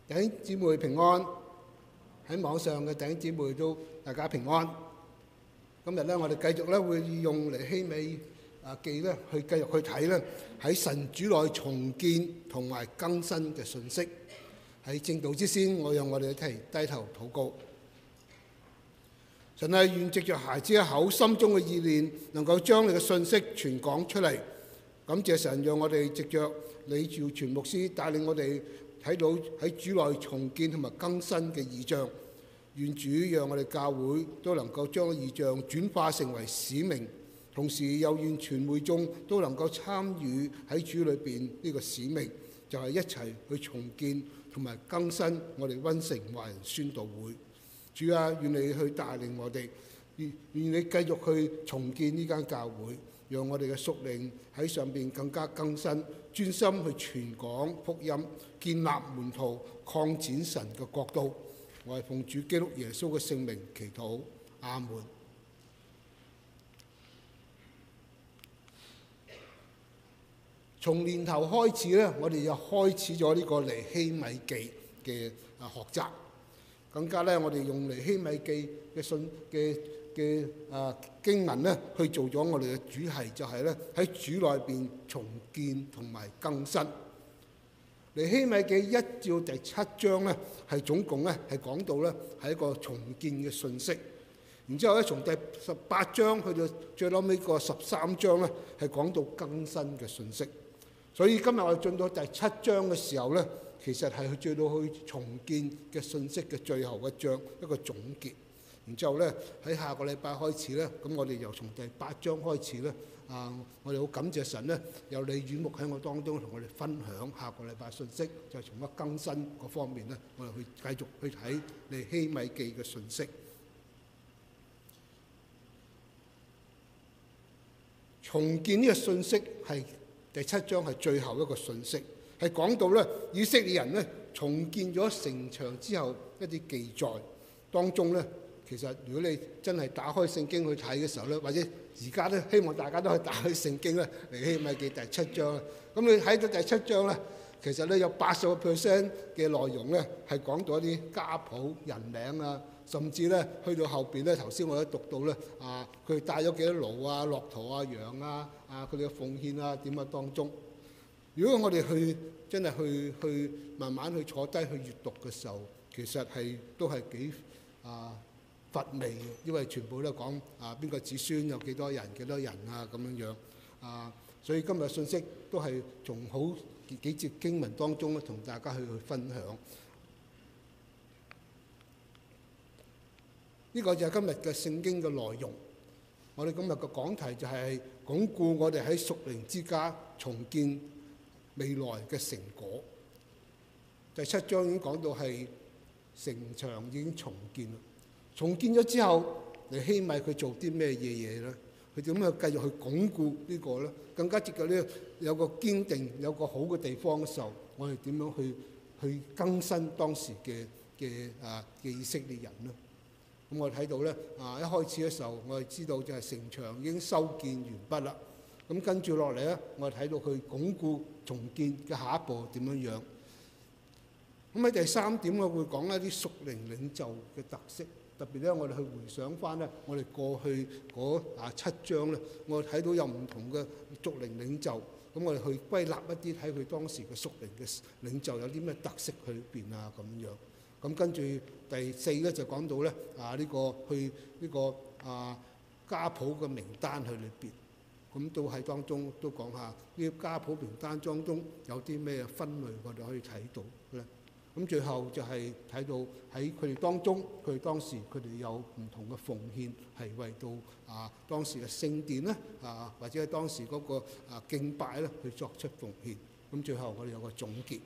弟兄姊妹平安，喺網上嘅弟兄姊妹都大家平安。今日咧，我哋繼續咧會用尼希米記咧去繼續去睇咧喺神主內重建同埋更新嘅信息。喺正道之先，我讓我哋一齊低頭禱告。神係願藉着孩子一口心中嘅意念，能夠將你嘅信息傳講出嚟。感謝神，讓我哋藉着李兆全牧師帶領我哋睇到喺主內重建同埋更新嘅異象。願主讓我哋教會都能夠將異象轉化成為使命，同時又願全會眾都能夠參與喺主裏邊呢個使命，就係一齊去重建同埋更新我哋溫城華人宣道會。主啊，願你去帶領我哋，願你繼續去重建呢間教會，讓我哋嘅屬靈喺上邊更加更新，專心去傳講福音，建立門徒，擴展神嘅國度。我係奉主基督耶穌嘅聖名祈禱，阿門。從年頭開始咧，我哋又開始咗呢個尼希米記嘅學習，更加咧我哋用尼希米記嘅經文咧去做咗我哋嘅主題，就係咧喺主內邊重建同埋更新。尼希米記1至第7章咧，係總共咧係講到咧係一個重建嘅信息。然之後咧，從第18章去到最後尾個13章咧，係講到更新嘅信息。所以今日我哋進到第7章嘅時候咧，其實係去追到去重建嘅信息嘅最後一章，一個總結。然之後咧喺下個禮拜開始咧，咁我哋又從第8章開始咧。我哋好感謝神咧，有李遠牧喺我當中同我哋分享下個禮拜信息，就係從一更新嗰方面咧，我哋去繼續去睇尼希米記嘅信息。重建呢個信息係第7章係最後一個信息，係講到咧以色列人咧重建咗城牆之後一啲記載當中咧。其實如果你真係打開聖經去睇嘅時候咧，或者而家咧希望大家都可以打開聖經咧，尼希米記第7章啦。咁你睇到第7章咧，其實咧有80% 嘅內容咧係講到一啲家譜、人名啊，甚至咧去到後邊咧，頭先我都讀到咧佢哋帶咗幾多驢啊、駱駝啊、羊啊，佢哋嘅奉獻啊點啊當中。如果我哋真係去慢慢去坐低去閱讀嘅時候，其實都係幾乏味嘅，因為全部都講邊個子孫有幾多人啊咁樣樣所以今日信息都係從好幾節經文當中咧，同大家去分享。呢個就係今日嘅聖經嘅內容。我哋今日嘅講題就係鞏固我哋喺屬靈之家重建未來嘅成果。第7章已經講到係城牆已經重建啦。重建咗之後，尼希米佢做啲咩嘢咧？佢點樣繼續去鞏固呢個咧？更加接近呢有個堅定、有個好嘅地方嘅時候，我哋點樣去更新當時嘅以色列人咧？咁我哋睇到咧一開始嘅時候，我哋知道就係城牆已經修建完畢啦。咁跟住落嚟咧，我哋睇到佢鞏固重建嘅下一步點樣樣。咁喺第3點，我會講一啲屬靈領袖嘅特色。特別咧，我哋去回想翻咧，我哋過去嗰7章咧，我哋睇到有唔同嘅屬靈領袖，咁我哋去歸納一啲，睇佢當時嘅屬靈嘅領袖有啲咩特色去邊咁樣。咁跟住第4咧就講到咧家譜嘅名單去裏邊，咁都喺當中都講下呢個家譜名單當中有啲咩分類，我哋可以睇到咧。咁最後就係睇到喺佢哋當中，佢哋當時佢哋有唔同嘅奉獻，係為到當時嘅聖殿咧或者係當時嗰個敬拜咧去作出奉獻。咁最後我哋有個總結。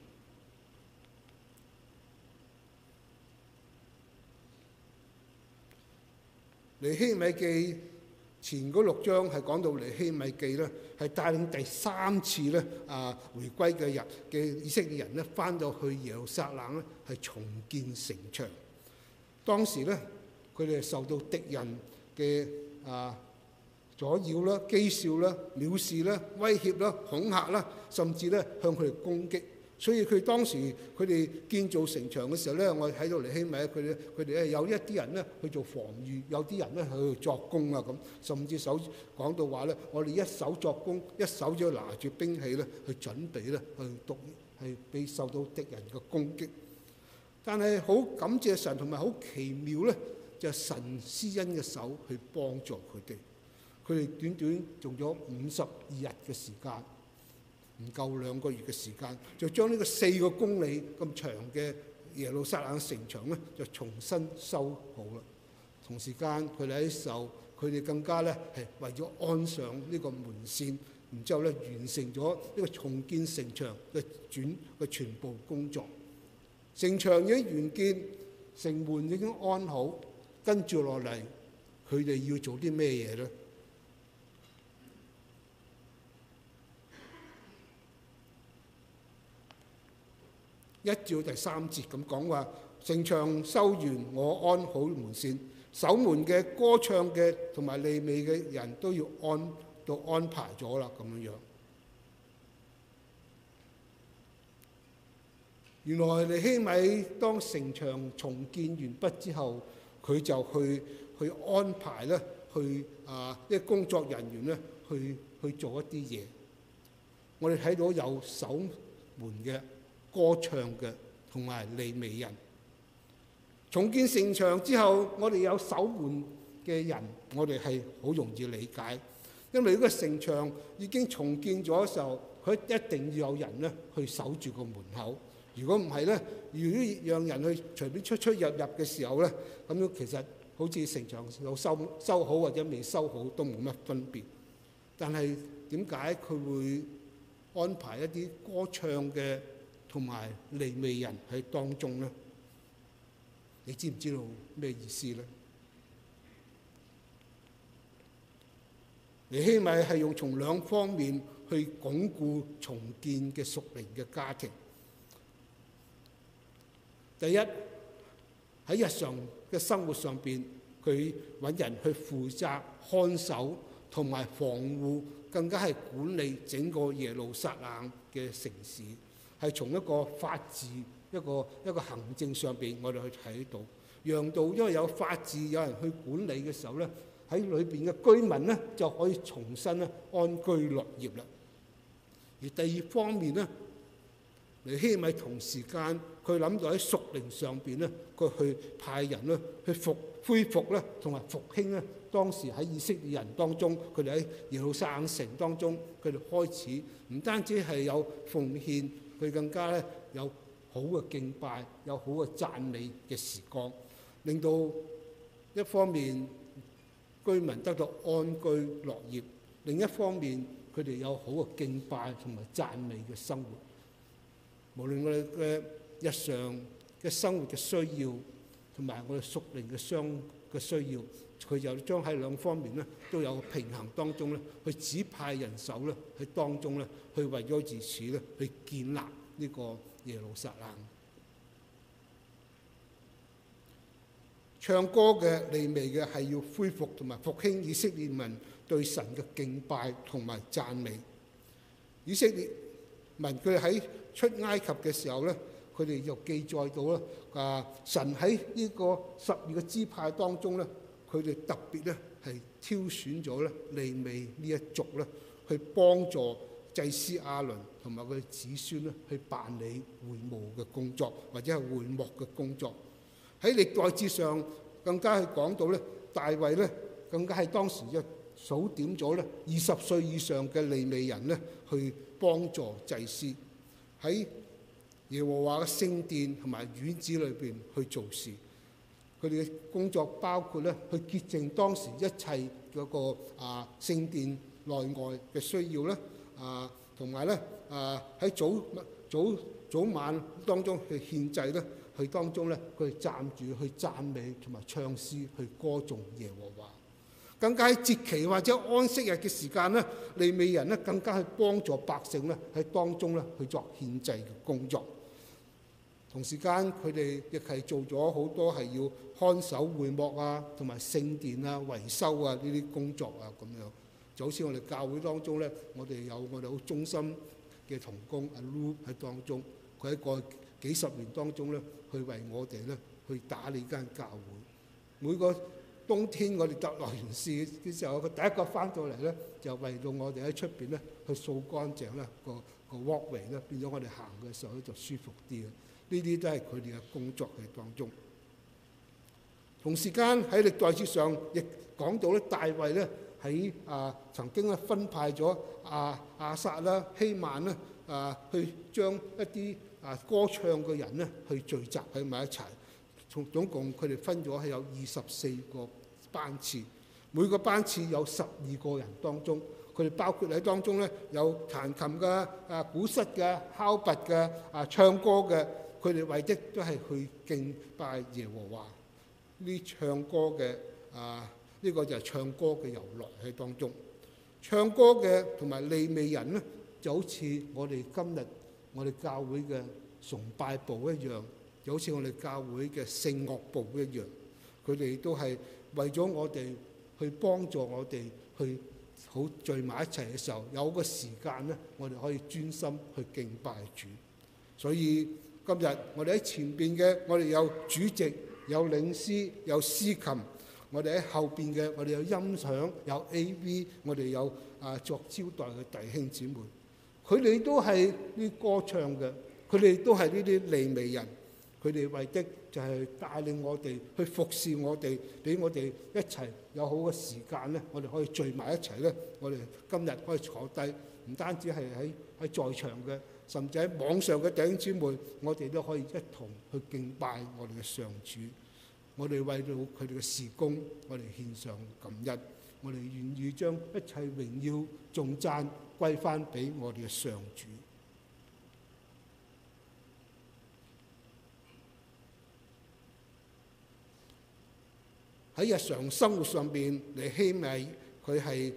尼希米記前嗰6章係講到尼希米記咧，係帶領第3次咧回歸嘅以色列人咧，翻到去耶路撒冷咧，係重建城牆。當時咧，佢哋受到敵人嘅阻擾啦、譏笑啦、藐視啦、威脅啦、恐嚇啦，甚至咧向佢哋攻擊， 所以佢當時佢哋建造城牆嘅時候咧，我睇到尼希米佢哋咧有一啲人咧去做防禦，有啲人咧去作工啊咁，甚至講到話咧，我哋一手作工，一手就拿住兵器咧去準備咧係被受到敵人嘅攻擊。但係好感謝神同埋好奇妙咧，就係神施恩嘅手去幫助佢哋。佢哋短短用咗52日嘅時間，唔夠2個月嘅時間，就將呢個4個公里咁長嘅耶路撒冷城牆咧，就重新修好啦。同時間佢哋喺受，佢哋更加咧係為咗安上呢個門線，然之後咧完成咗呢個重建城牆嘅全部工作。城牆已經完建，城門已經安好，跟住落嚟佢哋要做啲咩嘢咧？1至第3節咁講話，城牆修完，我安好門線，守門嘅、歌唱嘅同埋利未嘅人都要安排咗啦，咁樣樣。原來尼希米當城牆重建完畢之後，佢就去安排咧，啲工作人員咧去做一啲嘢。我哋睇到有守門嘅、歌唱嘅同埋利未人。重建城牆之後，我哋有守門嘅人，我哋係好容易理解，因為呢個城牆已經重建咗嘅時候，佢一定要有人咧去守住個門口。如果唔係咧，如果讓人去隨便出入嘅時候咧，咁樣其實好似城牆有修好或者未修好都冇乜分別。但係點解佢會安排一啲歌唱嘅同埋利未人喺當中咧？你知唔知道咩意思咧？尼希米係用從2方面去鞏固重建嘅屬靈嘅家庭。第一，喺日常嘅生活上邊，佢揾人去負責看守同埋防護，更加係管理整個耶路撒冷嘅城市，係從一個法治一個行政上邊，我哋去睇到，讓到因為有法治有人去管理嘅時候咧，喺裏邊嘅居民咧就可以重新咧安居樂業啦。而第二方面咧，尼希米同時間佢諗到喺屬靈上邊咧，佢去派人咧去恢復咧同埋復興咧。當時喺以色列人當中，佢哋喺耶路撒冷城當中，佢哋開始唔單止係有奉獻，佢更加咧有好嘅敬拜，有好嘅讚美嘅時光，令到一方面居民得到安居樂業，另一方面佢哋有好嘅敬拜同埋讚美嘅生活。無論我哋嘅日常嘅生活嘅需要，同埋我哋屬靈嘅需要，佢就將喺2方面咧都有平衡當中咧，去指派人手咧喺當中咧，去為咗如此咧去建立呢個耶路撒冷。唱歌嘅利未嘅係要恢復同埋復興以色列民對神嘅敬拜同埋讚美。以色列民佢哋喺出埃及嘅時候咧，佢哋就記載到咧，神喺呢個12個支派當中咧，佢哋特別咧係挑選咗咧利未呢一族咧，去幫助祭司亞倫同埋佢嘅子孫咧去辦理會務嘅工作，或者係會幕嘅工作。喺歷代志上更加係講到咧，大衛咧更加係當時就數點咗咧20歲以上嘅利未人咧去幫助祭司喺耶和華嘅聖殿同埋院子裏邊去做事。佢哋嘅工作包括咧去潔淨當時一切嗰個聖殿內外嘅需要咧，同埋咧喺早晚當中去獻祭咧，去當中咧佢哋站住去讚美同埋唱詩去歌頌耶和華。更加喺節期或者安息日嘅時間咧，利未人咧更加去幫助百姓咧喺當中咧去作獻祭嘅工作。同時間佢哋亦係做咗好多係要看守會幕啊，同埋聖殿啊、維修啊呢啲工作啊咁樣。就好似我哋教會當中咧，我哋有我哋好忠心嘅同工阿 Lu 喺當中， 佢喺過去幾十年當中咧，去為我哋咧去打理間教會。每個冬天我哋搭落完試嘅時候，佢第一個翻到嚟咧，就為到我哋喺出邊咧去掃乾淨啦，個 walkway 咧，變咗我哋行嘅時候咧就舒服啲嘅。呢啲都係佢哋嘅工作喺當中。同時間喺歷代誌上亦講到咧，大衛咧喺曾經咧分派咗亞薩啦、希曼啦去將一啲歌唱嘅人咧去聚集喺埋一齊。總共佢哋分咗係有24個班次，每個班次有12個人當中，佢哋包括喺當中咧有彈琴嘅、鼓瑟嘅、敲鈸嘅、唱歌嘅，佢哋為的都係去敬拜耶和華。呢唱歌嘅呢個就係唱歌嘅由來喺當中。唱歌嘅同埋利未人咧，就好似我哋今日我哋教會嘅崇拜部一樣，就好似我哋教會嘅聖樂部一樣，佢哋都係為咗我哋去幫助我哋去好聚埋一齊嘅時候，有個時間咧，我哋可以專心去敬拜主。所以今日我哋喺前邊嘅，我哋有主席、有領詩、有司琴；我哋喺後邊嘅，我哋有音響、有 AV， 我哋有作招待嘅弟兄姊妹。佢哋都係啲歌唱嘅，佢哋都係呢啲利未人。佢哋為的就係帶領我哋去服侍我哋，俾我哋一齊有好嘅時間咧，我哋可以聚埋一齊咧。我哋今日可以坐低，唔單止係喺在場嘅，甚至喺網上嘅弟兄姊妹，我哋都可以一同去敬拜我哋嘅上主。我哋為到佢哋嘅事工，我哋獻上感恩。我哋願意將一切榮耀頌讚歸翻俾我哋嘅上主。喺日常生活上邊，尼希米佢係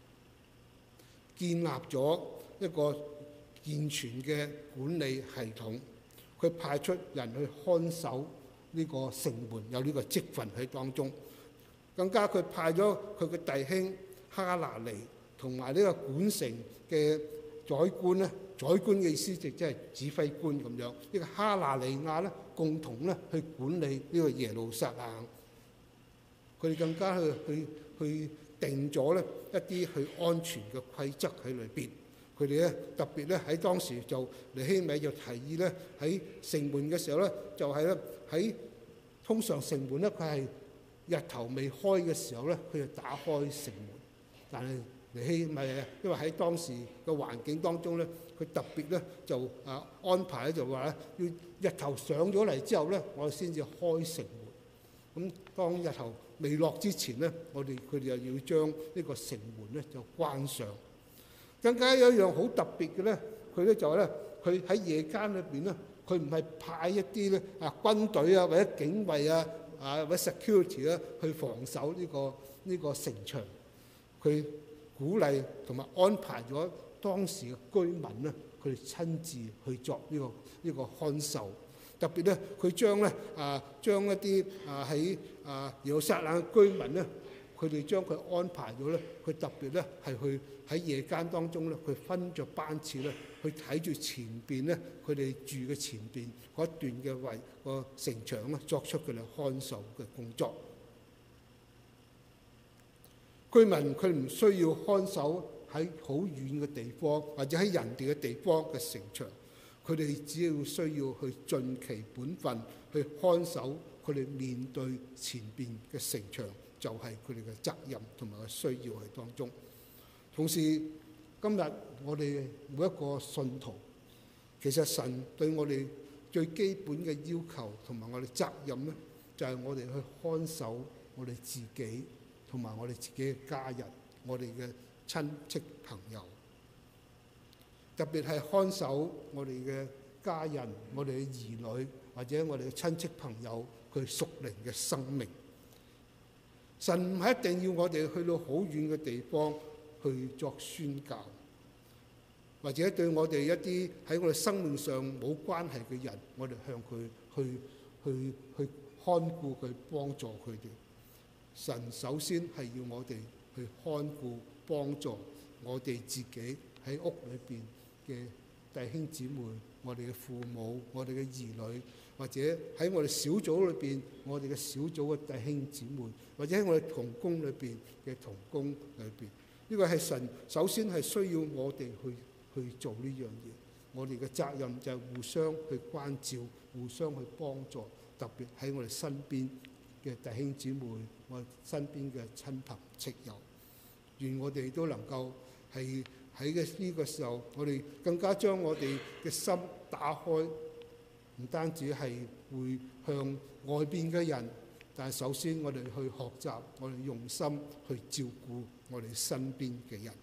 建立咗一個健全嘅管理系統。佢派出人去看守呢個城門，有呢個職分喺當中。更加佢派咗佢嘅弟兄哈拿尼同埋呢個管城嘅宰官咧，宰官嘅意思即係指揮官咁樣。呢個哈拿尼亞咧，共同咧去管理呢個耶路撒冷。佢哋更加去定咗咧一啲去安全嘅規則喺裏邊。佢哋咧特別咧喺當時就尼希米就提議咧喺城門嘅時候咧，就係咧喺通常城門咧佢係日頭未開嘅時候咧，佢就打開城門。但係尼希米因為喺當時嘅環境當中咧，佢特別咧就安排咧就話咧要日頭上咗嚟之後咧，我哋先至開城門。咁當日頭未落之前咧，佢哋又要將呢個城門咧就關上。更加有一樣好特別嘅咧，佢咧就咧佢喺夜間裏邊咧，佢唔係派一啲咧軍隊啊或者警衛啊或者 security 咧去防守呢個城牆。佢鼓勵同埋安排咗當時嘅居民咧，佢哋親自去作呢個看守。特別咧，佢將一啲喺耶路撒冷嘅居民咧，佢哋將佢安排咗咧，佢特別咧係去喺夜間當中咧，佢分咗班次咧，去睇住前邊咧，佢哋住嘅前邊嗰一段嘅個城牆咧，作出佢哋看守嘅工作。居民佢唔需要看守喺好遠嘅地方，或者喺人哋嘅地方嘅城牆。佢哋只要需要去盡其本分去看守佢哋面對前邊嘅城牆，就係佢哋嘅責任同埋嘅需要喺當中。同時，今日我哋每一個信徒，其實神對我哋最基本嘅要求同埋我哋責任咧，就係我哋去看守我哋自己同埋我哋自己嘅家人，我哋嘅親戚朋友。特別係看守我哋嘅家人、我哋嘅兒女或者我哋嘅親戚朋友佢屬靈嘅生命。神唔係一定要我哋去到好遠嘅地方去作宣教，或者對我哋一啲喺我哋生命上冇關係嘅人，我哋向佢去看顧佢、幫助佢哋。神首先係要我哋去看顧、幫助我哋自己喺屋裏邊嘅弟兄姊妹、我哋嘅父母、我哋嘅兒女，或者喺我哋小組裏邊，我哋嘅小組嘅弟兄姊妹，或者喺我哋同工裏邊嘅同工裏邊，呢個係神首先係需要我哋去做呢樣嘢。我哋嘅責任就係互相去關照、互相去幫助，特別喺我哋身邊嘅弟兄姊妹，我哋身邊嘅親朋戚友。願我哋都能夠係喺呢個時候，我哋更加將我哋嘅心打開，唔單止係會向外邊嘅人，但係首先我哋去學習，我哋用心去照顧我哋身邊嘅人。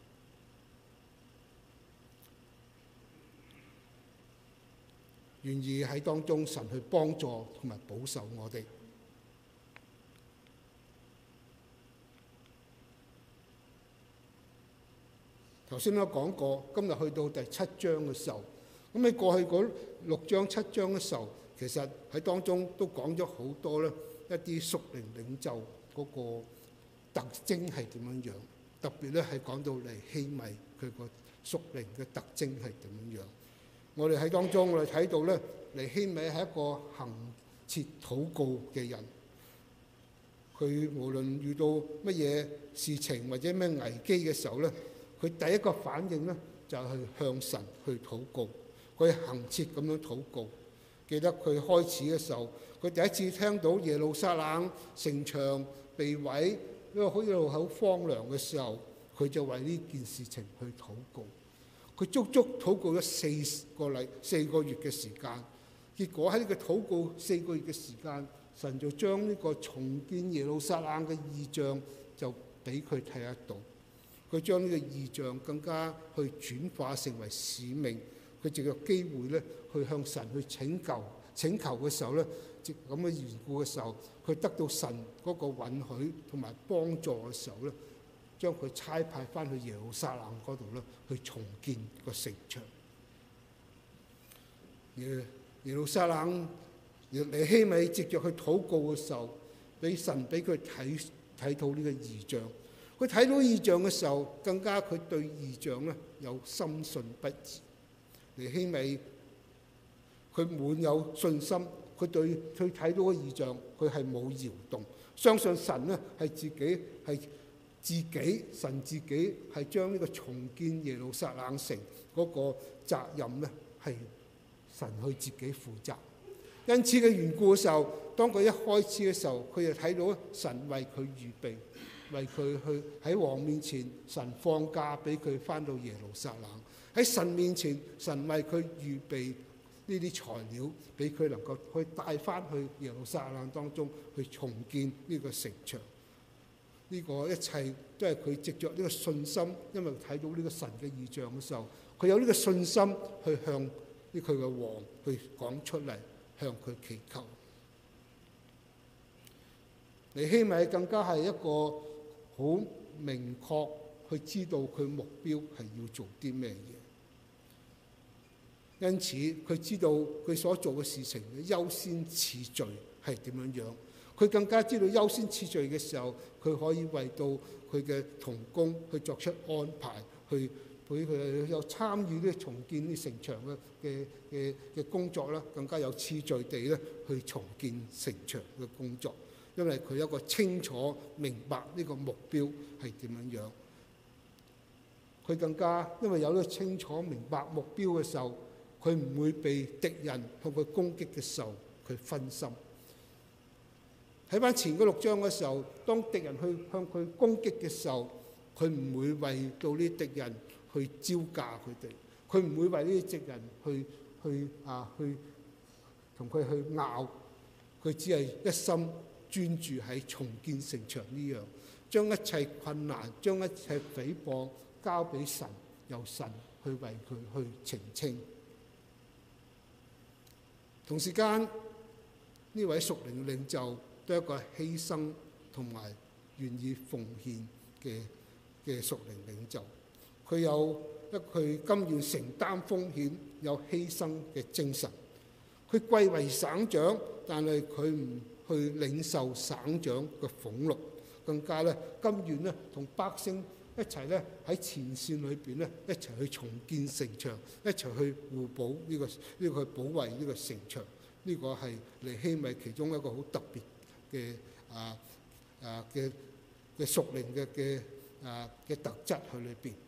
願意喺當中神去幫助同埋保守我哋。頭先都講過，今日去到第7章嘅時候，咁喺過去嗰6章7章嘅時候，其實喺當中都講咗好多咧，一啲屬靈領袖嗰個特徵係點樣樣，特別咧係講到尼希米佢個屬靈嘅特徵係點樣樣。我哋喺當中，我哋睇到咧，尼希米係一個恆切禱告嘅人。佢無論遇到乜嘢事情或者咩危機嘅時候咧，佢第一個反應咧就係向神去禱告。佢恆切咁樣禱告。記得佢開始嘅時候，佢第一次聽到耶路撒冷城牆被毀，因為好似好荒涼嘅時候，佢就為呢件事情去禱告。佢足足禱告咗4個月嘅時間，結果喺呢個禱告4個月嘅時間，神就將呢個重建耶路撒冷嘅異象就俾佢睇得到。佢將呢個異象更加去轉化成為使命。佢藉個機會咧，去向神去請求嘅時候咧，咁嘅緣故嘅時候，佢得到神嗰個允許同埋幫助嘅時候咧，將佢差派翻去耶路撒冷嗰度咧，去重建個城牆。耶路撒冷，尼希米藉着去禱告嘅時候，神俾佢睇到呢個異象。佢睇到異象嘅時候，更加佢對異象咧有深信不疑。尼希米佢滿有信心，佢睇到個異象，佢係冇搖動，相信神咧係神自己係將呢個重建耶路撒冷城嗰個責任咧係神去自己負責。因此嘅緣故嘅時候，當佢一開始嘅時候，佢就睇到神為佢預備，為佢去喺王面前，神放假俾佢翻到耶路撒冷。喺神面前，神為佢預備呢啲材料，俾佢能夠去帶翻去耶路撒冷當中去重建呢個城牆。呢個一切都係佢藉着呢個信心，因為睇到呢個神嘅異象嘅時候，佢有呢個信心去向佢嘅王去講出嚟，向佢祈求。尼希米更加係一個好明確去知道佢目標係要做啲咩嘢。因此佢知道佢所做嘅事情嘅優先次序係點樣樣。佢更加知道優先次序嘅時候，佢可以為到佢嘅同工去作出安排，去俾佢有參與呢重建呢城牆嘅工作啦，更加有次序地咧去重建城牆嘅工作。因為佢有一個清楚明白呢個目標係點樣樣。佢更加因為有呢個清楚明白目標嘅時候，佢唔會被敵人向佢攻擊嘅時候佢分心。睇翻前嗰6章嘅時候，當敵人去向佢攻擊嘅時候，佢唔會為到呢啲敵人去招架佢哋，佢唔會為呢啲敵人去同佢去拗，佢只係一心專注喺重建城牆呢樣，將一切困難、將一切誹謗交俾神，由神去為佢去澄清。同時間，呢位屬靈領袖都係一個犧牲同埋願意奉獻嘅屬靈領袖。佢甘願承擔風險，有犧牲嘅精神。佢貴為省長，但係佢唔去領受省長嘅俸祿，更加咧甘願咧同百姓一齊咧喺前線裏邊咧一齊去重建城牆，一齊去互補呢個保衛呢個城牆。呢個係尼希米其中一個好特別嘅嘅屬靈嘅特質喺裏邊。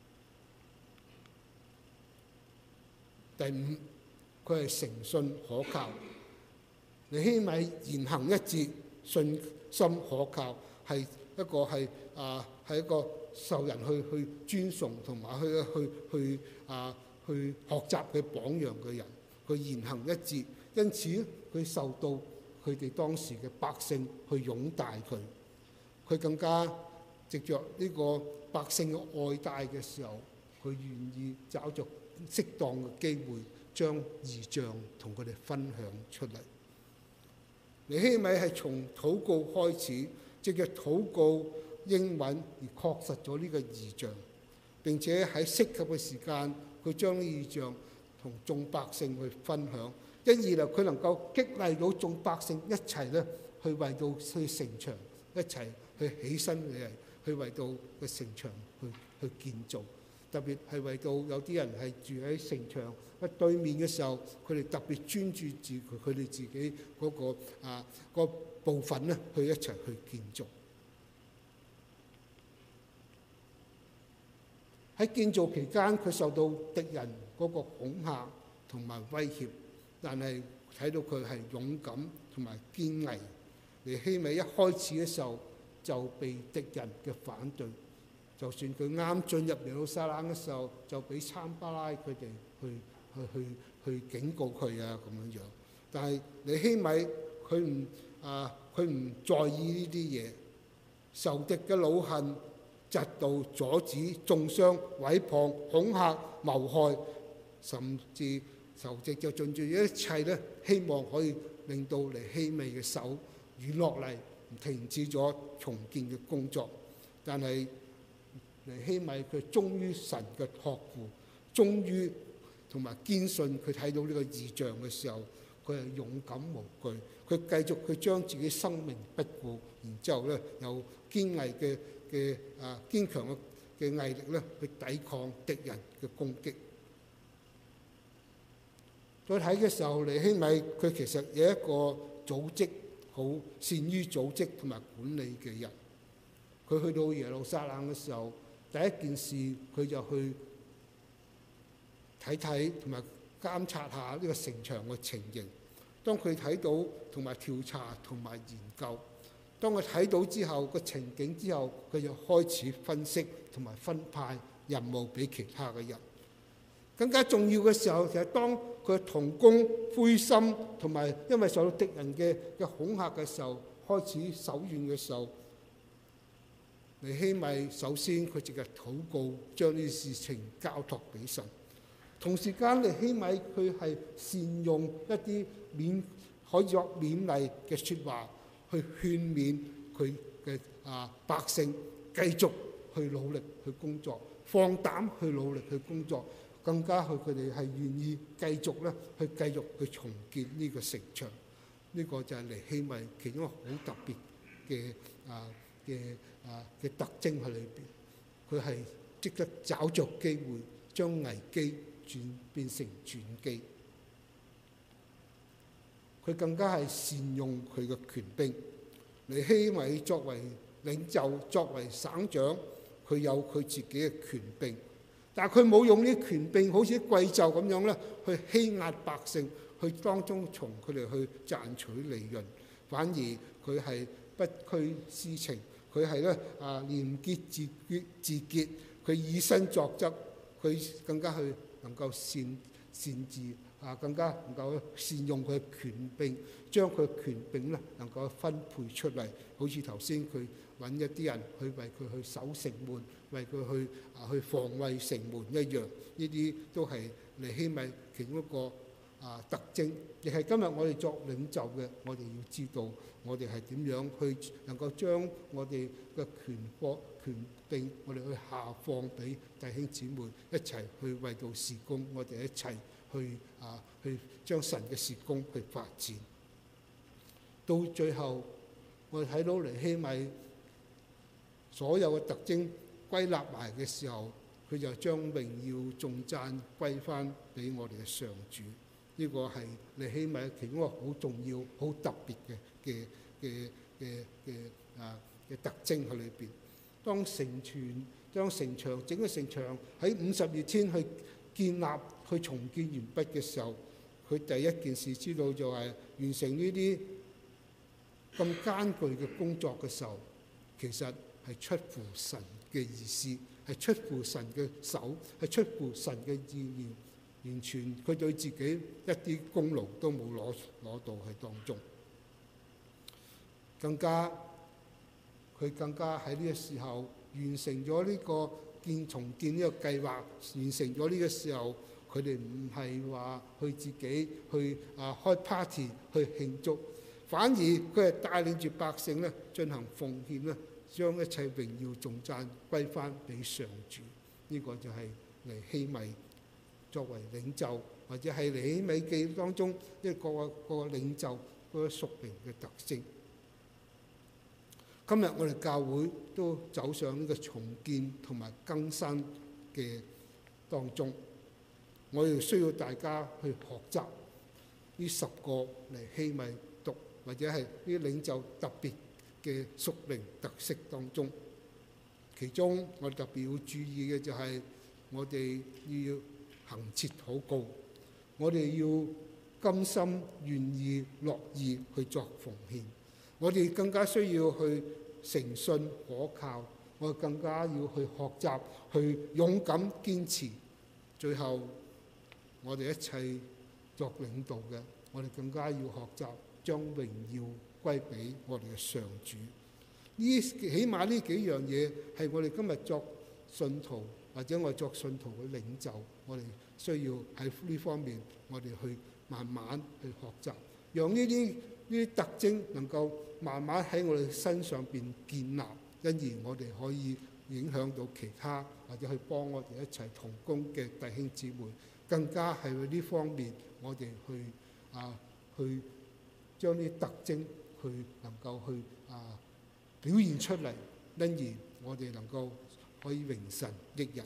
第五，佢係誠信可靠。尼希米言行一致，信心可靠，係一個受人去尊崇同埋去學習嘅榜樣嘅人。佢言行一致，因此佢受到佢哋當時嘅百姓去擁戴佢。佢更加藉着呢個百姓嘅愛戴嘅時候，佢願意找着適當嘅機會，將異象同佢哋分享出嚟。尼希米係從禱告開始，藉着禱告應允而確實咗呢個異象，並且喺適合嘅時間，佢將呢異象同眾百姓去分享。因而佢能夠激勵到眾百姓一齊咧去為到去城牆，一齊去起身嚟去為到個城牆去建造。特別係為到有啲人係住喺城牆嘅對面嘅時候，佢哋特別專注住佢哋自己個部分咧，去一齊去建造。喺建造期間，佢受到敵人嗰個恐嚇同埋威脅，但係睇到佢係勇敢同埋堅毅。尼希米一開始嘅時候就被敵人嘅反對。就算佢啱進入耶路撒冷嘅時候，就俾參巴拉佢哋去警告佢啊咁樣樣。但係尼希米佢唔在意呢啲嘢，仇敵嘅惱恨、嫉妒、阻止、中傷、毀謗、恐嚇、謀害，甚至仇敵就盡住一切咧，希望可以令到尼希米嘅手軟落嚟，停止咗重建嘅工作。但係尼希米佢忠於神嘅託付，忠於同埋堅信佢睇到呢個異象嘅時候，佢係勇敢無懼，佢繼續佢將自己生命不顧，然之後咧有堅強嘅毅力咧去抵抗敵人嘅攻擊。再睇嘅時候，尼希米佢其實有一個組織，好善於組織同埋管理嘅人。佢去到耶路撒冷嘅時候，第一件事佢就去睇睇同埋監察下呢個城牆嘅情形。當佢睇到同埋調查同埋研究，當佢睇到之後個情景之後，佢就開始分析同埋分派任務俾其他嘅人。更加重要嘅時候，就係當佢同工灰心同埋因為受到敵人嘅恐嚇嘅時候，開始手軟嘅時候，尼希米首先佢直日禱告，將呢啲事情交託俾神。同時間，尼希米佢係善用一啲可以作勉勵嘅説話，去勸勉佢嘅百姓繼續去努力去工作，放膽去努力去工作，更加佢哋係願意繼續去重建呢個城牆。呢個就係尼希米其中一個好特別嘅特徵喺裏邊。佢係即刻找着機會，將危機變成轉機。佢更加係善用佢嘅權柄。尼希米作為領袖，作為省長，佢有佢自己嘅權柄，但係佢冇用呢啲權柄好似啲貴胄咁樣咧，去欺壓百姓，去當中從佢哋去賺取利潤。反而佢係不拘私情，佢係咧廉潔自潔，佢以身作則，佢更加去能夠善治更加能夠善用佢嘅權柄，將佢嘅權柄咧能夠分配出嚟。好似頭先佢揾一啲人去為佢去守城門，為佢去防衛城門一樣。呢啲都係尼希米其中一個特徵，亦係今日我哋作領袖嘅，我哋要知道我哋係點樣去能夠將我哋嘅權柄，我哋去下放俾弟兄姊妹一齊去為到事工，我哋一齊去將神嘅事工去發展。到最後，我哋睇到尼希米所有嘅特徵歸納埋嘅時候，佢就將榮耀頌讚歸翻俾我哋嘅上主。呢個係尼希米其中一個好重要、好特別嘅特徵喺裏邊。當將城牆整個城牆喺52天去建立、去重建完畢嘅時候，佢第一件事知道就係完成呢啲咁艱巨嘅工作嘅時候，其實係出乎神嘅意思，係出乎神嘅手，係出乎神嘅意念。完全佢對自己一啲功勞都冇攞到喺當中，佢更加喺呢個時候完成咗呢個重建呢個計劃，完成咗呢個時候，佢哋唔係話去自己去開 party 去慶祝，反而佢係帶領住百姓咧進行奉獻咧，將一切榮耀頌讚歸翻俾上主。呢個就係尼希米作為領袖，或者係尼希米記當中一個領袖嗰個屬靈嘅特徵。今日我哋教會都走上呢個重建同埋更新嘅當中，我哋需要大家去學習呢10個尼希米讀，或者係呢啲領袖特別嘅屬靈特色當中。其中我哋特別要注意嘅就係我哋要恆切禱告，我哋要甘心願意樂意去作奉獻，我哋更加需要去誠信可靠，我哋更加要去學習去勇敢堅持。最後我哋一切作領導嘅，我哋更加要學習將榮耀歸俾我哋嘅上主。起碼呢幾樣嘢係我哋今日作信徒或者我哋作信徒嘅領袖，我哋需要喺呢方面我哋去慢慢去學習，讓呢啲特徵能夠慢慢喺我哋身上邊建立，因而我哋可以影響到其他或者去幫我哋一齊同工嘅弟兄姊妹，更加係喺呢方面我哋去將呢啲特徵去能夠去表現出嚟，因而我哋能夠可以榮神益人。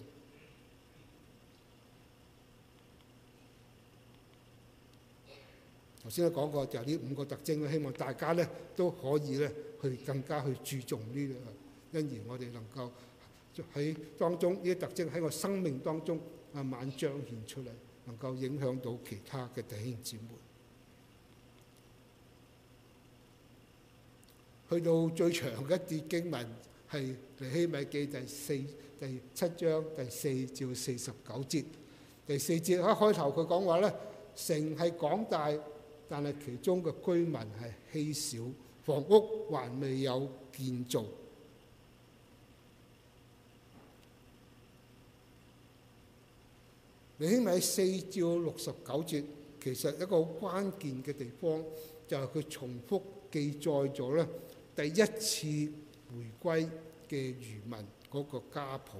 頭先都講過，就係呢5個特徵，希望大家咧都可以咧去更加去注重呢個，因而我哋能夠喺當中呢啲特徵喺我生命當中慢慢彰顯出嚟，能夠影響到其他嘅弟兄姊妹。去到最長嘅一節經文係尼希米記第7章第4至49節。第4節一開頭佢講話咧，城係廣大，但係其中嘅居民係稀少，房屋還未有建造。尼希米4至69節其實一個好關鍵嘅地方就係佢重複記載咗咧第一次回歸嘅餘民嗰個家譜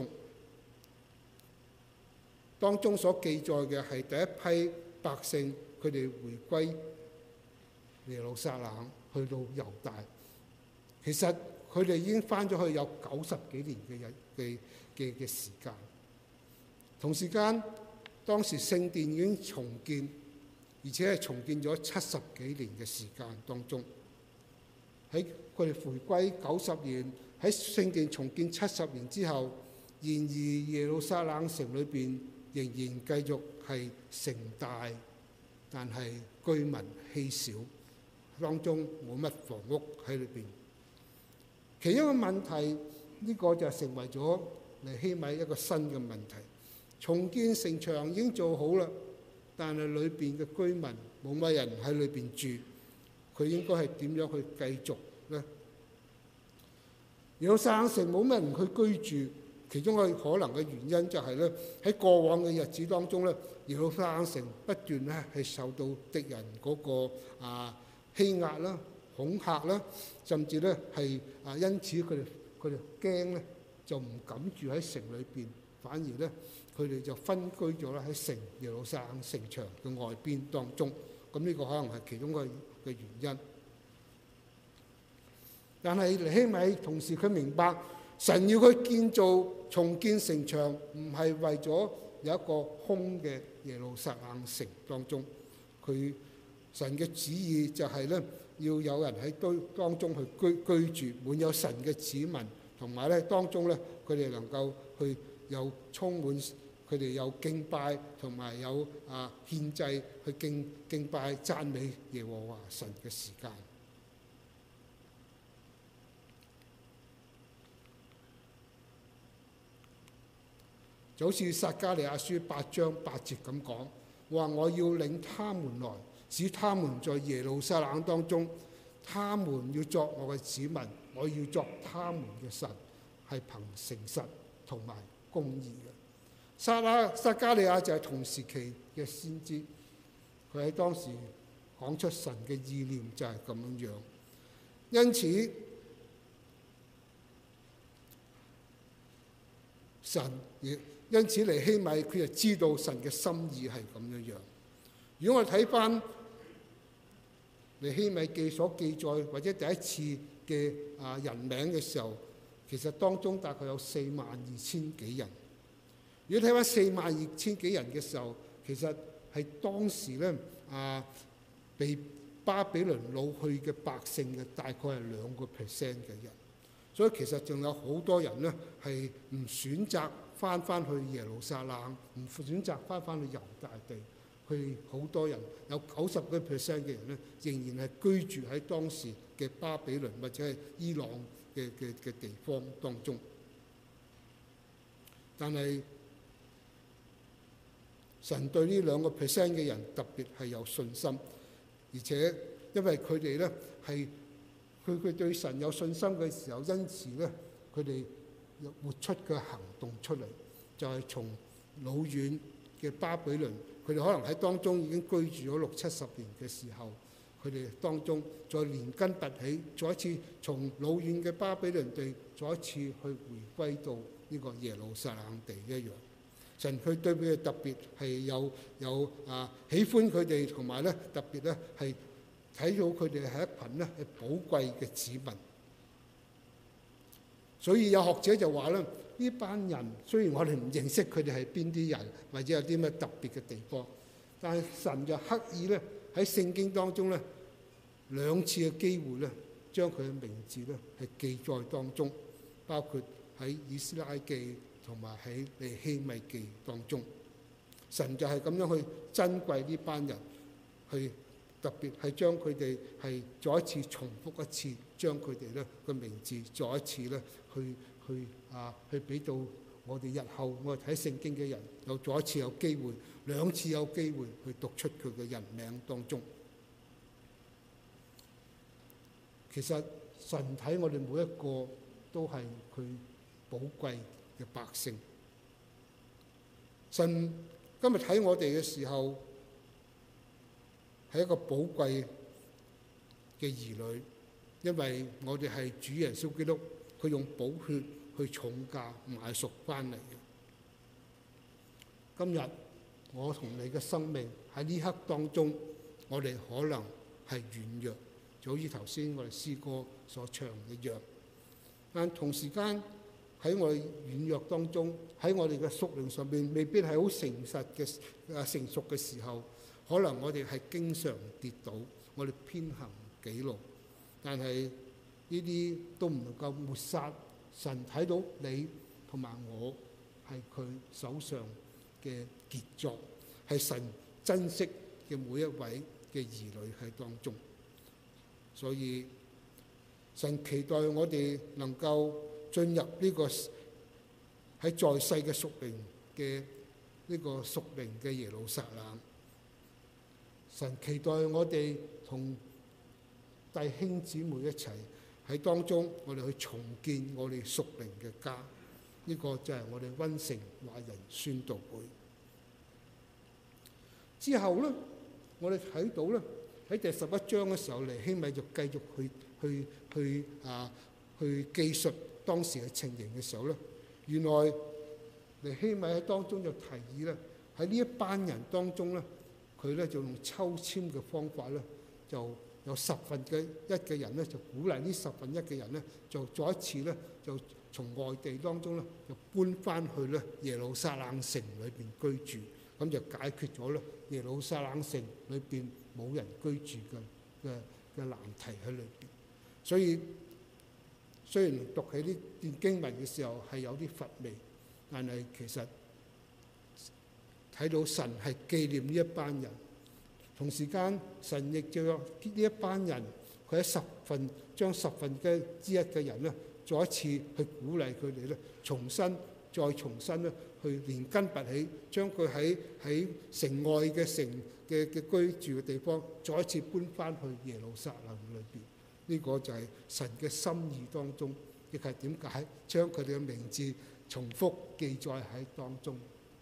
當中所記載嘅係第一批百姓佢哋回歸耶路撒冷去到猶大，其實佢哋已經翻咗去有90幾年嘅時間。同時間當時聖殿已經重建，而且係重建咗70幾年嘅時間當中。喺佢哋回歸90年，喺聖殿重建70年之後，然而耶路撒冷城裏邊仍然繼續係城大，但係居民稀少，當中冇乜房屋喺裏邊。其中一個問題，呢個就成為咗尼希米一個新嘅問題。重建城牆已經做好啦，但係裏邊嘅居民冇乜人喺裏邊住，佢應該係點樣去繼續呢？耶路撒冷城冇乜人去居住，其中一個可能嘅原因就係咧，喺過往嘅日子當中咧，耶路撒冷城不斷咧係受到敵人嗰個欺壓啦、恐嚇啦，甚至咧係因此佢哋驚咧，就唔敢住喺城裏邊，反而咧佢哋就分居咗啦喺耶路撒冷城牆嘅外邊當中。咁呢個可能係其中嘅原因。但係尼希米同時佢明白神要佢建造重建城牆，唔係為咗有一個空嘅耶路撒冷城當中，神嘅旨意就係咧，要有人喺當中去居住，滿有神嘅子民，同埋咧當中咧佢哋能夠去有充滿佢哋有敬拜同埋有獻祭去敬拜讚美耶和華神嘅時間。就好似撒迦利亞書8章8節咁講，話我要領他們來，使他們在耶路撒冷當中，他們要作我嘅子民，我要作他們嘅神，係憑誠實同埋公義嘅。撒迦利亞就係同時期嘅先知，佢喺當時講出神嘅意念就係咁樣樣。因此尼希米佢就知道神嘅心意係咁樣樣。如果我哋睇翻尼希米記所記載或者第一次嘅人名嘅時候，其實當中大概有42,000幾人。如果睇翻42,000幾人嘅時候，其實係當時咧被巴比倫擄去嘅百姓嘅大概係2% 嘅人。所以其實仲有好多人咧係唔選擇翻去耶路撒冷，唔選擇翻去猶大地。佢好多人有90%嘅人咧，仍然係居住喺當時嘅巴比倫或者係伊朗嘅地方當中。但係神對呢2% 嘅人特別係有信心，而且因為佢哋咧係佢對神有信心嘅時候，因此咧佢哋活出嘅行動出嚟，就係從老遠嘅巴比倫，佢哋可能喺當中已經居住咗60-70年嘅時候，佢哋當中再連根拔起，再一次從老遠嘅巴比倫地，再一次去回歸到呢個耶路撒冷地一樣。神佢對佢哋特別係有喜歡佢哋，同埋咧特別咧係睇到佢哋係一群咧係寶貴嘅子民。所以有學者就話咧，呢班人雖然我哋唔認識佢哋係邊啲人，或者有啲咩特別嘅地方，但係神就刻意咧喺聖經當中咧2次嘅機會咧，將佢嘅名字咧係記載當中，包括喺以斯拉記同埋喺尼希米記當中。神就係咁樣去珍貴呢班人，去特別係將佢哋係再一次重複一次，將佢哋咧個名字再一次咧去俾到我哋日後我哋睇聖經嘅人，又再一次有機會，2次有機會去讀出佢嘅人名當中。其實神睇我哋每一個都係佢寶貴嘅百姓。神今日睇我哋嘅時候係一個寶貴嘅兒女，因為我哋係主耶穌基督，佢用寶血去重價買贖翻嚟嘅。今日我同你嘅生命喺呢刻當中，我哋可能係軟弱，就好似頭先我哋詩歌所唱一樣。但同時間喺我哋軟弱當中，喺我哋嘅屬靈上面未必係好誠實嘅成熟嘅時候，可能我哋係經常跌倒，我哋偏行己路。但係呢啲都唔能夠抹殺神睇到你同埋我係佢手上嘅傑作，係神珍惜嘅每一位嘅兒女喺當中。所以神期待我哋能夠進入呢個喺在世嘅屬靈嘅呢個屬靈嘅耶路撒冷。神期待我哋同弟兄姊妹一齊喺當中，我哋去重建我哋屬靈嘅家。呢個就係我哋溫城華人宣道會。之後咧，我哋睇到咧喺第11章嘅時候，尼希米就繼續去記述當時嘅情形嘅時候咧，原來尼希米喺當中就提議咧，喺呢一班人當中咧，佢咧就用抽籤嘅方法咧，就有1/10嘅人咧，就鼓勵呢1/10嘅人咧，就再一次咧就從外地當中咧就搬翻去咧耶路撒冷城裏邊居住，咁就解決咗咧耶路撒冷城裏邊冇人居住嘅難題喺裏邊。所以雖然讀起呢段經文嘅時候係有啲乏味，但係其實睇到神係紀念呢一班人，同時間神亦叫呢一班人，佢喺將十分之一嘅人咧，再一次去鼓勵佢哋咧，重新咧去連根拔起，將佢喺城外嘅居住嘅地方，再一次搬翻去耶路撒冷裏邊。呢個就係神嘅心意當中，亦係點解將佢哋嘅名字重複記載喺當中。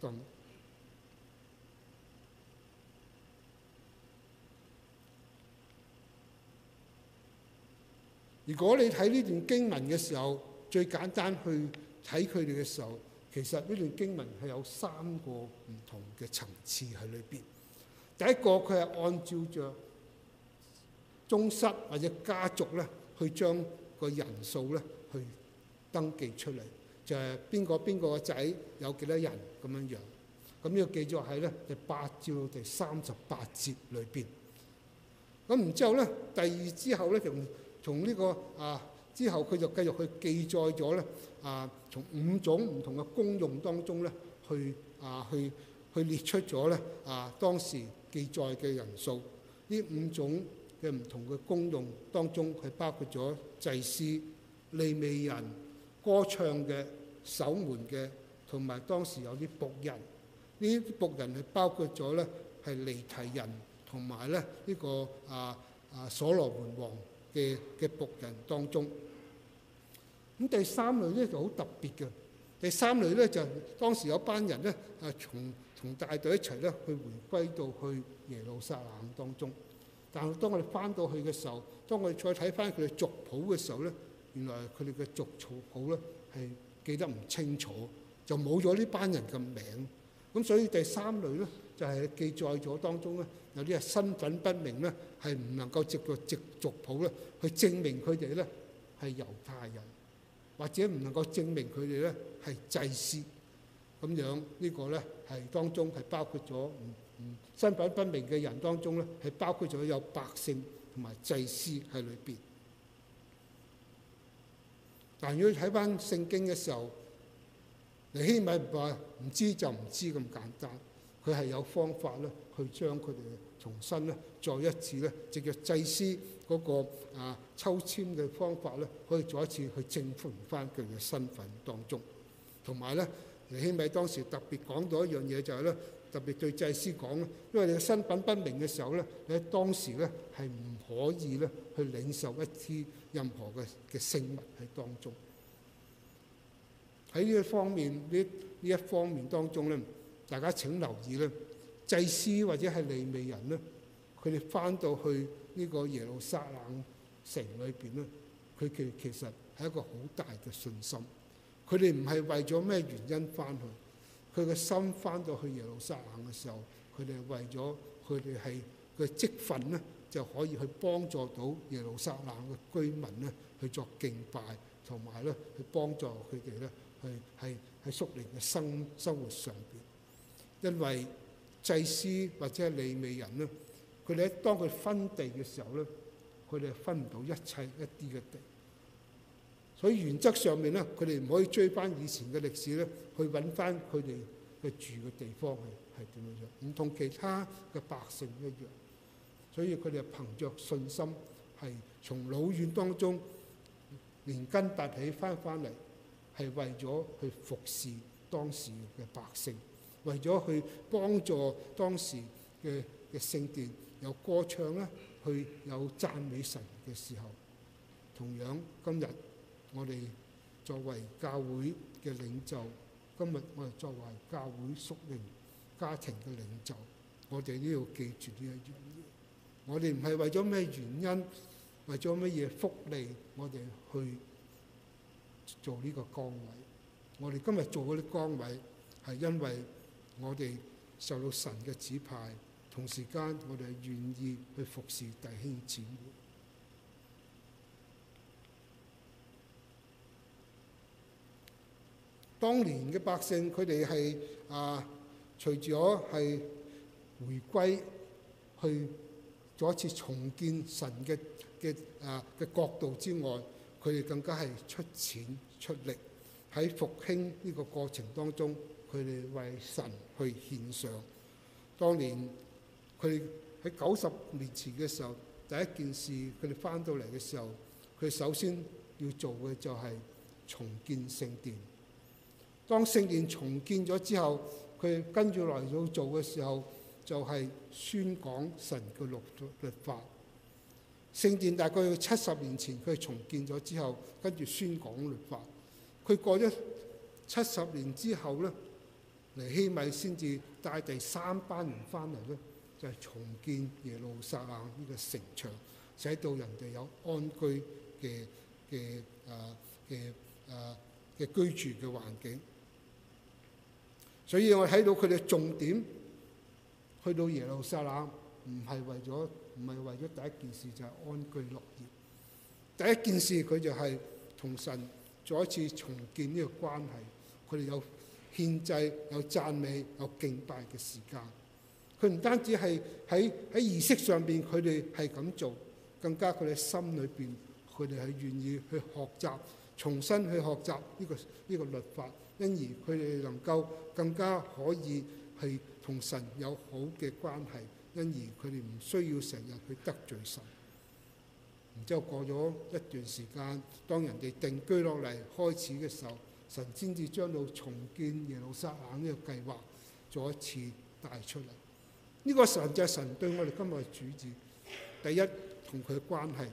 如果你睇呢段經文嘅時候，最簡單去睇佢哋嘅時候，其實呢段經文係有3個唔同嘅層次喺裏邊。第一個，佢係按照着宗室或者家族咧，去將個人數咧去登記出嚟，就係邊個個仔有幾多人咁樣樣。咁呢個記載喺咧第8至到第38節裏邊。咁然之後咧，之後咧從呢個之後，佢就繼續去記載咗咧從5種唔同嘅功用當中咧，去列出咗咧當時記載嘅人數。呢5種嘅唔同嘅功用當中，係包括咗祭司、利未人、歌唱嘅、守門嘅，同埋當時有啲僕人。呢啲僕人係包括咗咧係尼提人，同埋咧呢個所羅門王嘅僕人當中。咁第3類咧就好特別嘅。第3類咧就當時有班人咧從大隊一齊咧去回歸到去耶路撒冷當中。但係當我哋翻到去嘅時候，當我哋再睇翻佢哋族譜嘅時候咧，原來佢哋嘅族譜咧係記得唔清楚，就冇咗呢班人嘅名。咁所以第3類咧就係記載咗當中咧有啲係身份不明咧，係唔能夠藉個族譜咧去證明佢哋咧係猶太人，或者唔能夠證明佢哋咧係祭司。咁樣呢個咧係當中係包括咗身份不明嘅人當中咧，係包括咗有百姓同埋祭司喺裏邊。但如果睇翻聖經嘅時候，尼希米唔話唔知就唔知咁簡單，佢係有方法咧，去將佢哋重新咧，再一次咧，藉着祭司嗰個抽籤嘅方法咧，可以再一次去證明翻佢嘅身份當中。同埋咧，尼希米當時特別講到一樣嘢，就係咧，特別對祭司講咧，因為你嘅身份不明嘅時候咧，你喺當時咧係唔可以咧去領受一啲任何嘅聖物喺當中。喺呢一方面，呢一方面當中咧，大家請留意咧，祭司或者係利未人咧，佢哋翻到去呢個耶路撒冷城裏邊咧，佢其實係一個好大嘅信心。佢哋唔係為咗咩原因翻去，佢嘅心翻到去耶路撒冷嘅時候，佢哋係為咗佢哋係嘅職分咧，就可以去幫助到耶路撒冷嘅居民咧去作敬拜，同埋咧去幫助佢哋咧係喺屬靈嘅生活上邊。因為祭司或者係利未人咧，佢哋當佢分地嘅時候咧，佢哋係分唔到一啲嘅地。所以原則上面咧，佢哋唔可以追翻以前嘅歷史咧，去揾翻佢哋嘅住嘅地方係點樣，唔同其他嘅百姓一樣。所以佢哋憑着信心，係從老遠當中連根拔起翻嚟，係為咗去服侍當時嘅百姓，為咗去幫助當時嘅聖殿有歌唱啦，去有讚美神嘅時候。同樣今日，我哋作為教會嘅領袖，今日我哋作為教會屬靈家庭嘅領袖，我哋都要記住呢一樣嘢。我哋唔係為咗咩原因，為咗乜嘢福利，我哋去做呢個崗位。我哋今日做嗰啲崗位，係因為我哋受到神嘅指派，同時間我哋係願意去服侍弟兄姊妹。 當年嘅百姓，佢哋係隨咗係回歸去再一次重建神嘅國度之外，佢哋更加係出錢出力喺復興呢個過程當中，佢哋為神去獻上。當年佢哋喺90年前嘅時候，第一件事佢哋翻到嚟嘅時候，佢首先要做嘅就係重建聖殿。當聖殿重建咗之後，佢跟住來要做嘅時候，就係宣講神嘅律法。聖殿大概要70年前佢重建咗之後，跟住宣講律法。佢過咗70年之後咧，尼希米先至帶第3班人翻嚟咧，就係重建耶路撒冷呢個城牆，使到人哋有安居嘅居住嘅環境。所以我睇到佢哋重點去到耶路撒冷，唔係為咗第一件事就係安居樂業。第一件事佢就係同神再一次重建呢個關係。佢哋有獻祭、有讚美、有敬拜嘅時間。佢唔單止係喺儀式上邊佢哋係咁做，更加佢哋心裏邊佢哋係願意去學習，重新去學習呢個律法。因而佢哋能夠更加可以係同神有好嘅關係，因而佢哋唔需要成日去得罪神。然之後過咗一段時間，當人哋定居落嚟開始嘅時候，神先至將到重建耶路撒冷呢個計劃再一次帶出嚟。呢個神就係神對我哋今日嘅主旨。第一，同佢嘅關係，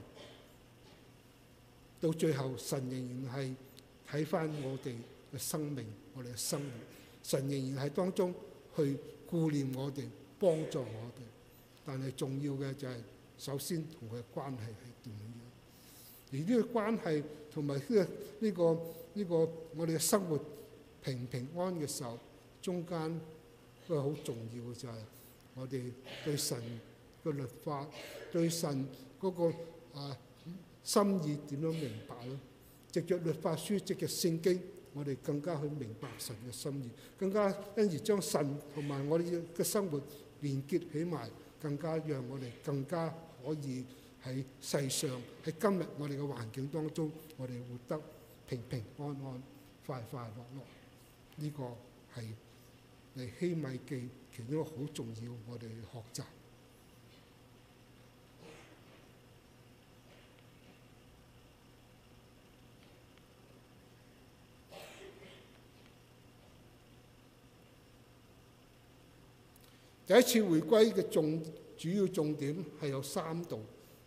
到最後神仍然係睇翻我哋嘅生命，我哋嘅生活，神仍然喺當中去顧念我哋，幫助我哋。但係重要嘅就係首先同佢嘅關係係點樣，而呢個關係同埋呢個我哋嘅生活平安嘅時候，中間都係好重要嘅，就係我哋對神嘅律法，對神嗰個心意點樣明白咧？藉着律法書，藉着聖經，我哋更加去明白神嘅心意，更加因而將神同埋我哋嘅生活連結起埋，更加讓我哋更加可以喺世上，喺今日我哋嘅環境當中，我哋活得平安安、快樂樂。呢個係尼希米記其中一個好重要，我哋學習。第一次回歸嘅主要重點係有3度：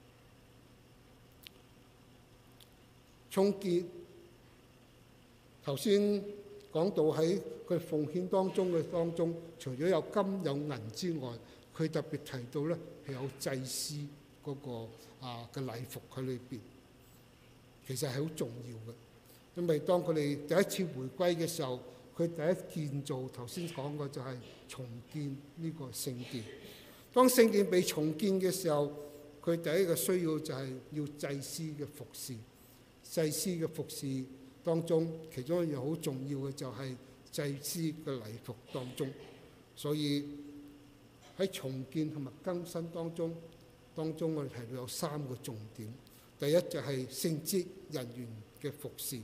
重建。頭先講到喺佢奉獻當中，除咗有金有銀之外，佢特別提到咧係有祭司嗰個嘅禮服喺裏邊，其實係好重要嘅。因為當佢哋第一次回歸嘅時候，佢第一建造頭先講過就係重建呢個聖殿。當聖殿被重建嘅時候，佢第一個需要就係要祭司嘅服侍。祭司嘅服侍當中，其中一樣好重要嘅就係祭司嘅禮服當中。所以喺重建同埋更新當中我哋提到有3個重點。第一就係聖職人員嘅服侍。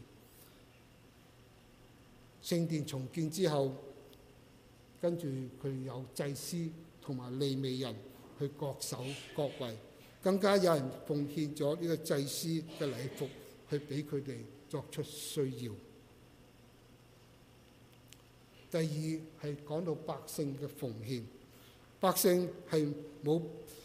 聖殿重建之後，跟住佢有祭司同埋利未人去各守各位，更加有人奉獻咗呢個祭司嘅禮服去俾佢哋作出需要。第二係講到百姓嘅奉獻，百姓係有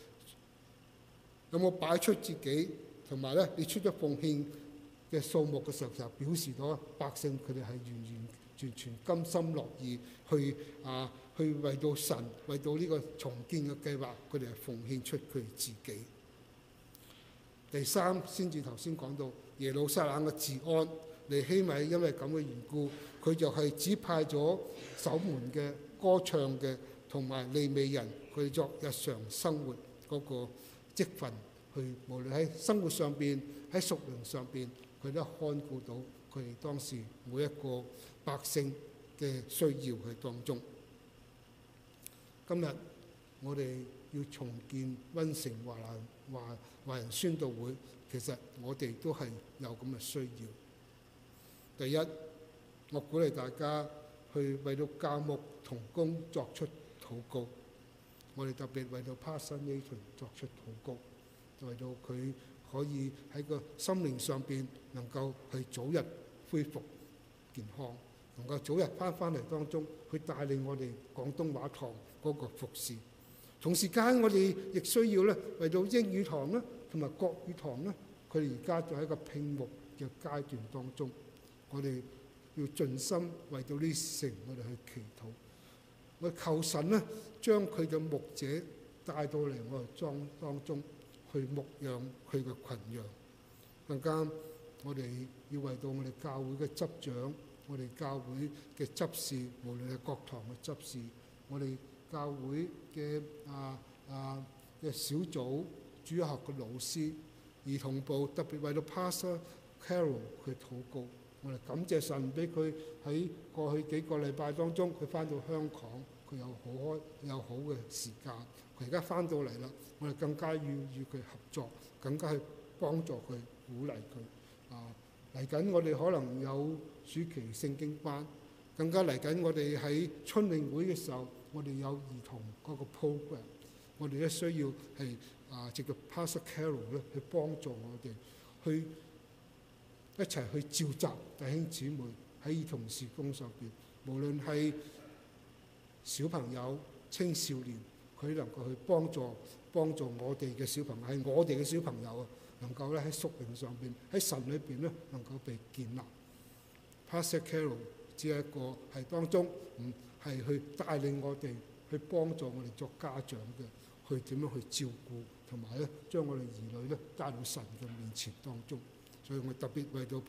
冇擺出自己，同埋咧你出咗奉獻嘅數目嘅時候，就表示咗百姓佢哋係完全甘心樂意去為到神，為到呢個重建嘅計劃，佢哋係奉獻出佢自己。第三先至頭先講到耶路撒冷嘅治安，尼希米因為咁嘅緣故，佢就係指派咗守門嘅、歌唱嘅同埋利未人，佢哋作日常生活嗰個職份，去無論喺生活上邊、喺屬靈上邊，佢都看顧到佢佢哋當時每一個百姓嘅需要喺當中。今日我哋要重建溫城華人宣道會，其實我哋都係有咁嘅需要。第一，我鼓勵大家去為到教牧同工作出禱告。我哋特別為到 Pastor Nathan 作出禱告，為到佢可以喺個心靈上邊能夠去早日恢復健康，能夠早日翻嚟當中去帶領我哋廣東話堂嗰個服侍。同時間我哋亦需要咧為到英語堂啦同埋國語堂咧，佢哋而家就喺一個聘牧嘅階段當中，我哋要盡心為到呢城我哋去祈禱。我求神咧將佢嘅牧者帶到嚟我哋當中去牧養佢嘅群羊。更加我哋要為到我哋教會嘅執長，我哋教會嘅執事，無論係各堂嘅執事，我哋教會嘅嘅小組、主學嘅老師、兒童部，特別為到 Pastor Carol 去禱告。我哋感謝神俾佢喺過去幾個禮拜當中，佢翻到香港，佢有好嘅時間。佢而家翻到嚟啦，我哋更加要與佢合作，更加去幫助佢、鼓勵佢。嚟緊我哋可能有暑期聖經班，更加嚟緊我哋喺春令會嘅時候，我哋有兒童嗰個 program， 我哋咧需要係藉著 Pastor Carol 咧去幫助我哋去一齊去召集弟兄姊妹喺兒童事工上邊，無論係小朋友、青少年，佢能夠去幫助我哋嘅小朋友，係我哋嘅小朋友啊，能夠咧喺屬靈上邊喺神裏邊咧能夠被建立。Pastor Carol 只係一個係當中唔係去帶領我哋去幫助我哋作家長嘅，去點樣去照顧同埋咧將我哋兒女咧帶到神嘅面前當中。所以我特別為到